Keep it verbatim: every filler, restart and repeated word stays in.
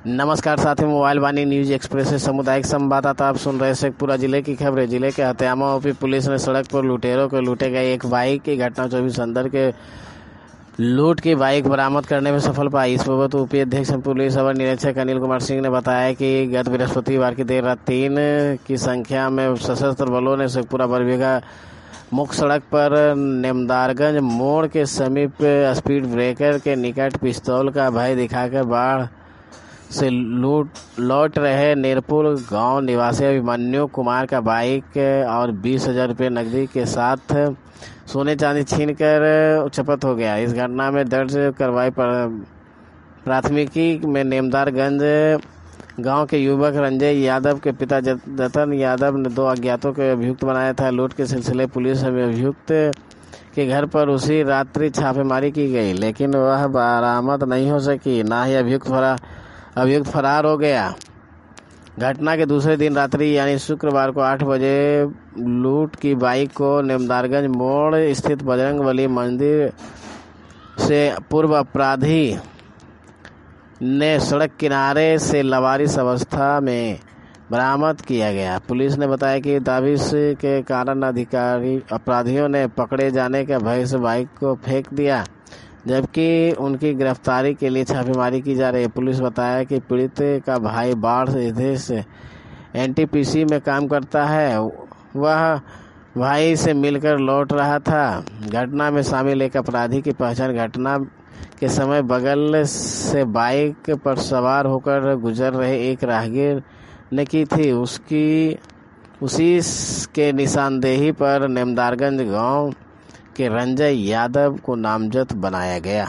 नमस्कार साथी, मोबाइल वाणी news express से सामुदायिक संवाददाता आप सुन रहे शेखपुरा जिले की खबरें। जिले के हत्यामा ओपी पुलिस ने सड़क पर लुटेरों को लूटे गए एक बाइक की घटना चौबीस अंदर के लूट की बाइक बरामद करने में सफल पाई। इस बाबत ओपी अध्यक्ष पुलिस अवर निरीक्षक अनिल कुमार सिंह ने बताया कि गत बृहस्पतिवार की देर रात तीन की संख्या में सशस्त्र बलों ने शेखपुरा बरबीघा मुख्य सड़क पर नेमदारगंज मोड़ के समीप स्पीड ब्रेकर के निकट पिस्तौल का भय दिखाकर बाढ़ से लूट लौट रहे नीरपुर गांव निवासी अभिमन्यु कुमार का बाइक और बीस हजार रुपये नकदी के साथ सोने चांदी छीनकर चपत हो गया। इस घटना में दर्ज कार्रवाई प्राथमिकी में नेमदारगंज गांव के युवक रंजय यादव के पिता जतन यादव ने दो अज्ञातों को अभियुक्त बनाया था। लूट के सिलसिले पुलिस में अभियुक्त के घर पर उसी रात्रि छापेमारी की गई, लेकिन वह बरामद नहीं हो सकी, ना ही अभियुक्त फरार अभियुक्त फरार हो गया। घटना के दूसरे दिन रात्रि यानी शुक्रवार को आठ बजे लूट की बाइक को नेमदारगंज मोड़ स्थित बजरंगबली मंदिर से पूर्व अपराधी ने सड़क किनारे से लवारिस अवस्था में बरामद किया गया। पुलिस ने बताया कि दाविश के कारण अधिकारी अपराधियों ने पकड़े जाने के भय से बाइक को फेंक दिया, जबकि उनकी गिरफ्तारी के लिए छापेमारी की जा रही है। पुलिस बताया कि पीड़ित का भाई बाढ़ से एनटीपीसी में काम करता है, वह भाई से मिलकर लौट रहा था। घटना में शामिल एक अपराधी की पहचान घटना के समय बगल से बाइक पर सवार होकर गुजर रहे एक राहगीर ने की थी। उसकी उसी के निशानदेही पर नेमदारगंज गांव के रंजय यादव को नामजद बनाया गया।